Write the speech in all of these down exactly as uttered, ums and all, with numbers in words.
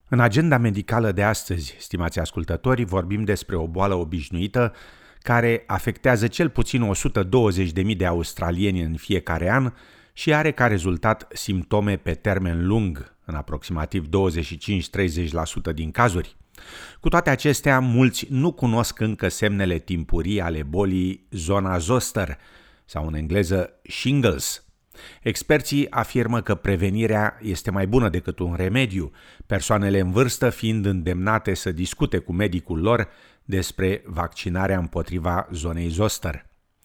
În agenda medicală de astăzi, stimați ascultători, vorbim despre o boală obișnuită care afectează cel puțin o sută douăzeci de mii de australieni în fiecare an și are ca rezultat simptome pe termen lung, în aproximativ douăzeci și cinci - treizeci la sută din cazuri. Cu toate acestea, mulți nu cunosc încă semnele timpurii ale bolii zona zoster, sau în engleză shingles. Experții afirmă că prevenirea este mai bună decât un remediu, persoanele în vârstă fiind îndemnate să discute cu medicul lor despre vaccinarea împotriva zonei zoster.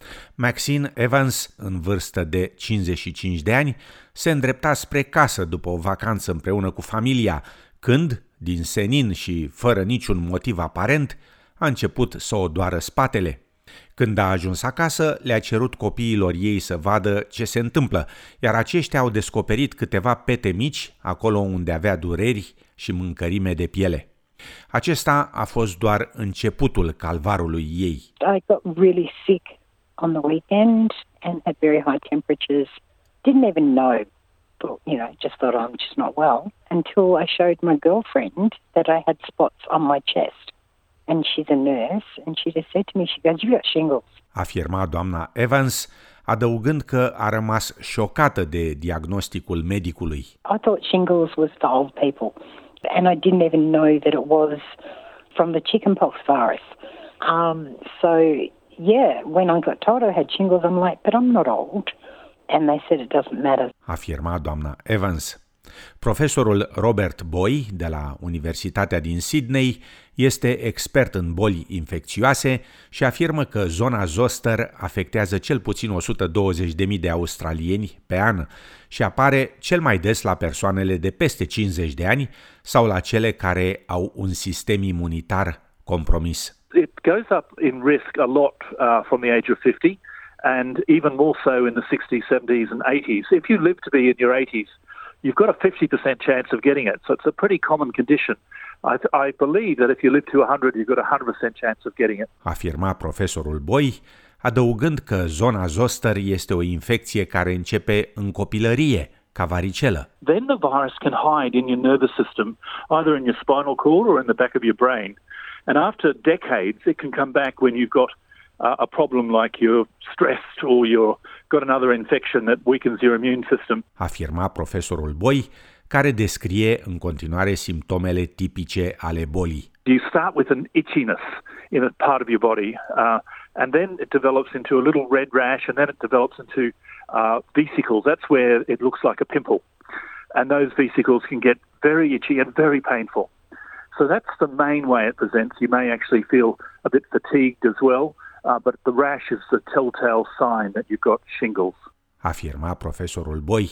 Maxine Evans, în vârstă de cincizeci și cinci de ani, se îndrepta spre casă după o vacanță împreună cu familia, când, din senin și fără niciun motiv aparent, a început să o doară spatele. Când a ajuns acasă, le-a cerut copiilor ei să vadă ce se întâmplă, iar aceștia au descoperit câteva pete mici, acolo unde avea dureri și mâncărime de piele. Acesta a fost doar începutul calvarului ei. I got really sick on the weekend and had very high temperatures. Didn't even know, but, you know, just thought I'm just not well until I showed my girlfriend that I had spots on my chest. And she's a nurse, and she just said to me, she goes, "You've got shingles." Afirma doamna Evans, adăugând că a rămas șocată de diagnosticul medicului. I thought shingles was for old people, and I didn't even know that it was from the chickenpox virus. Um, so, yeah, when I got told I had shingles, I'm like, but I'm not old. And they said it doesn't matter. Afirma doamna Evans. Profesorul Robert Boy, de la Universitatea din Sydney, este expert în boli infecțioase și afirmă că zona zoster afectează cel puțin o sută douăzeci de mii de australieni pe an și apare cel mai des la persoanele de peste cincizeci de ani sau la cele care au un sistem imunitar compromis. It goes up in risk a lot uh, from the age of fifty and even more so in the sixties, seventies and eighties. If you live to be in your eighties, you've got a fifty percent chance of getting it. So it's a pretty common condition. I, I believe that if you live to one hundred, you've got a one hundred percent chance of getting it. Afirma profesorul Boy, adăugând că zona zoster este o infecție care începe în copilărie, ca varicelă. Then the virus can hide in your nervous system, either in your spinal cord or in the back of your brain. And after decades, it can come back when you've got uh, a problem like you're stressed or you've got another infection that weakens your immune system. Afirma profesorul Boy, care descrie în continuare simptomele tipice ale bolii. You start with an itchiness in a part of your body, uh, and then it develops into a little red rash, and then it develops into uh, vesicles. That's where it looks like a pimple. And those vesicles can get very itchy and very painful. So that's the main way it presents. You may actually feel a bit fatigued as well, uh, but the rash is the telltale sign that you've got shingles. Afirma profesorul Boy.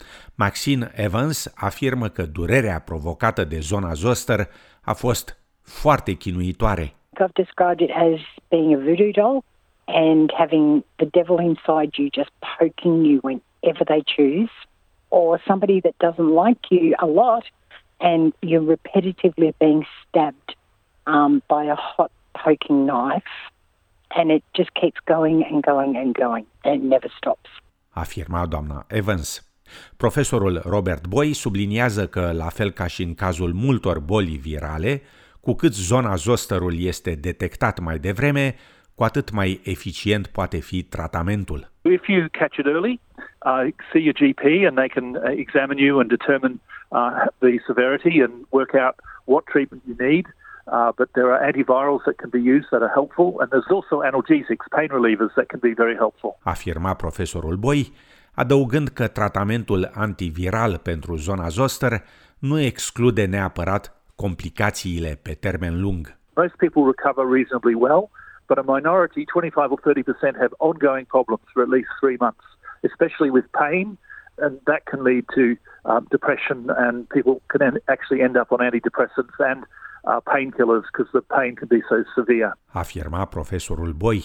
Maxine Evans afirmă că durerea provocată de zona zoster a fost foarte chinuitoare. I've described it as being a voodoo doll and having the devil inside you just poking you whenever they choose, or somebody that doesn't like you a lot and you're repetitively being stabbed um, by a hot poking knife, and it just keeps going and going and going and it never stops. Afirma doamna Evans. Profesorul Robert Boy subliniază că, la fel ca și în cazul multor boli virale, cu cât zona zosterul este detectat mai devreme, cu atât mai eficient poate fi tratamentul. If you catch it early, uh, see your G P and they can uh, examine you and determine uh, the severity and work out what treatment you need. Uh, but there are antivirals that can be used that are helpful, and there's also analgesics, pain relievers, that can be very helpful. Afirma profesorul Boy, adăugând că tratamentul antiviral pentru zona zoster nu exclude neapărat complicațiile pe termen lung. Most people recover reasonably well, but a minority, twenty-five or thirty percent, have ongoing problems for at least three months, especially with pain, and that can lead to um, depression, and people can en- actually end up on antidepressants and uh, painkillers because the pain can be so severe. Afirma profesorul Boy.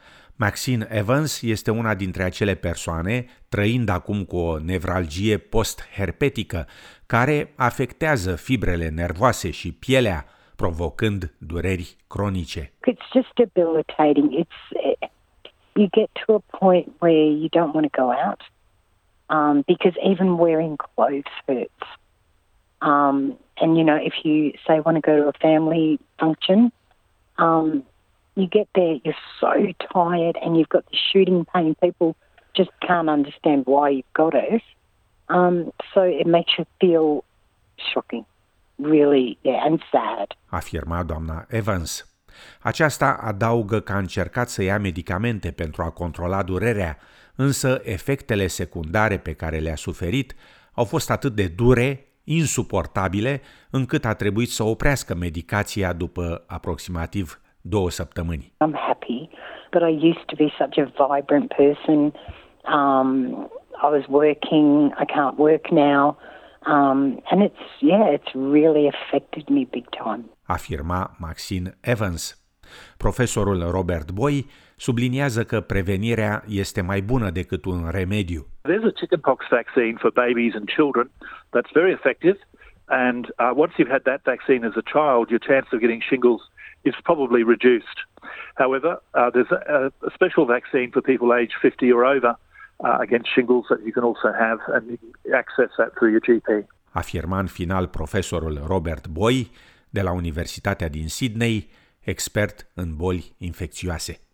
Maxine Evans este una dintre acele persoane trăind acum cu o nevralgie post-herpetică care afectează fibrele nervoase și pielea, provocând dureri cronice. It's just debilitating. It's you get to a point where you don't want to go out um, because even wearing clothes hurts. Um, And, you know, if you, say, want to go to a family function, um, you get there, you're so tired and you've got the shooting pain. People just can't understand why you've got it. Um, so it makes you feel shocking, really, yeah, and sad. Afirma doamna Evans. Aceasta adaugă că a încercat să ia medicamente pentru a controla durerea, însă efectele secundare pe care le-a suferit au fost atât de dure, insuportabile, încât a trebuit să oprească medicația după aproximativ două săptămâni. I'm happy, but I used to be such a vibrant person. Um, I was working, I can't work now. Um, and it's, yeah, it's really affected me big time. Afirma Maxine Evans. Profesorul Robert Boi subliniază că prevenirea este mai bună decât un remediu. There's a chickenpox vaccine for babies and children that's very effective, and uh, once you've had that vaccine as a child, your chance of getting shingles is probably reduced. However, uh, there's a, a special vaccine for people aged fifty or over uh, against shingles that you can also have, and you can access that through your G P. Afirma în final profesorul Robert Boi de la Universitatea din Sydney, expert în boli infecțioase.